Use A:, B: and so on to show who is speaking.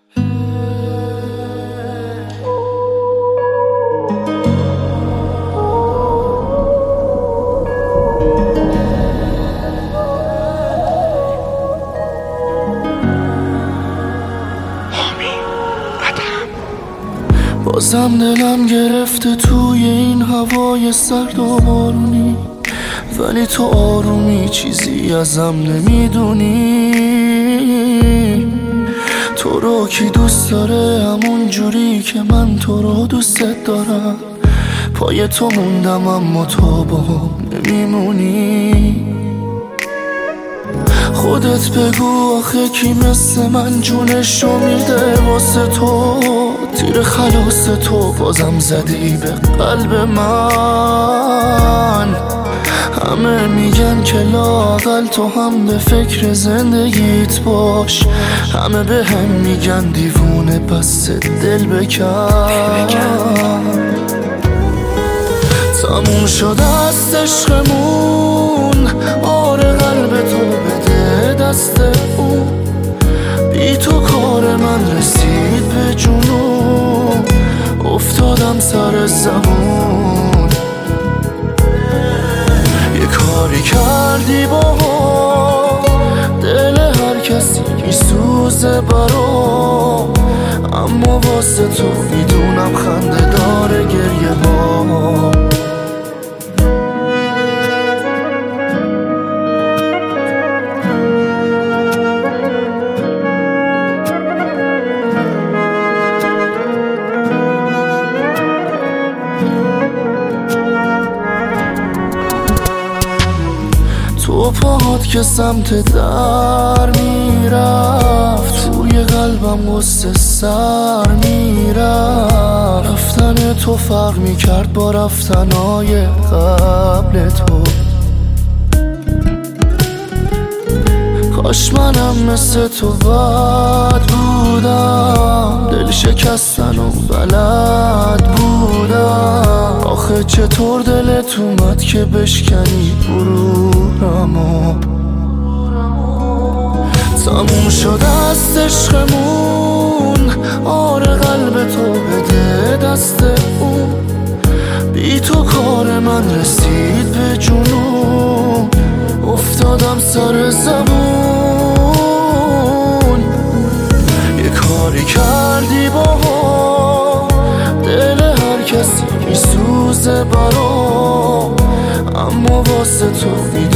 A: بازم دلم گرفته توی این هوای سرد و بارونی، ولی تو آرومی چیزی ازم نمیدونی. تو رو کی دوست داره همون جوری که من تو رو دوست دارم؟ پای تو موندم اما تو با هم نمیمونی. خودت بگو آخه کی مثل من جونشو میده واسه تو؟ تیر خلاص تو بازم زدی به قلب من. همه میگن که لااقل تو هم به فکر زندگیت باش، همه به هم میگن دیوونه پس دل بکن. تموم شده است عشقمون، آره قلب تو بده دست اون. بی تو کار من رسید به جنون، افتادم سر زمون. یه کاری کردی با دل هر کسی میسوزه برام، اما واسه تو میدونم خنده داره گریه با. تو پاهات که سمت در میرفت، توی قلبم غصه سر میرفت. رفتن تو فرق میکرد با رفتنهای قبل تو. کاش منم مثل تو بد بودم، دل شکستن و بلد بودم. آخه چطور دلت اومد که بشکنی غرورمو؟ تموم شده است عشقمون، آره قلب تو بده دست اون. بی تو کار من رسید به جنون، افتادم سر زمون. یه کاری کردی با دل هر کسی میسوزه برام، اما واسه تو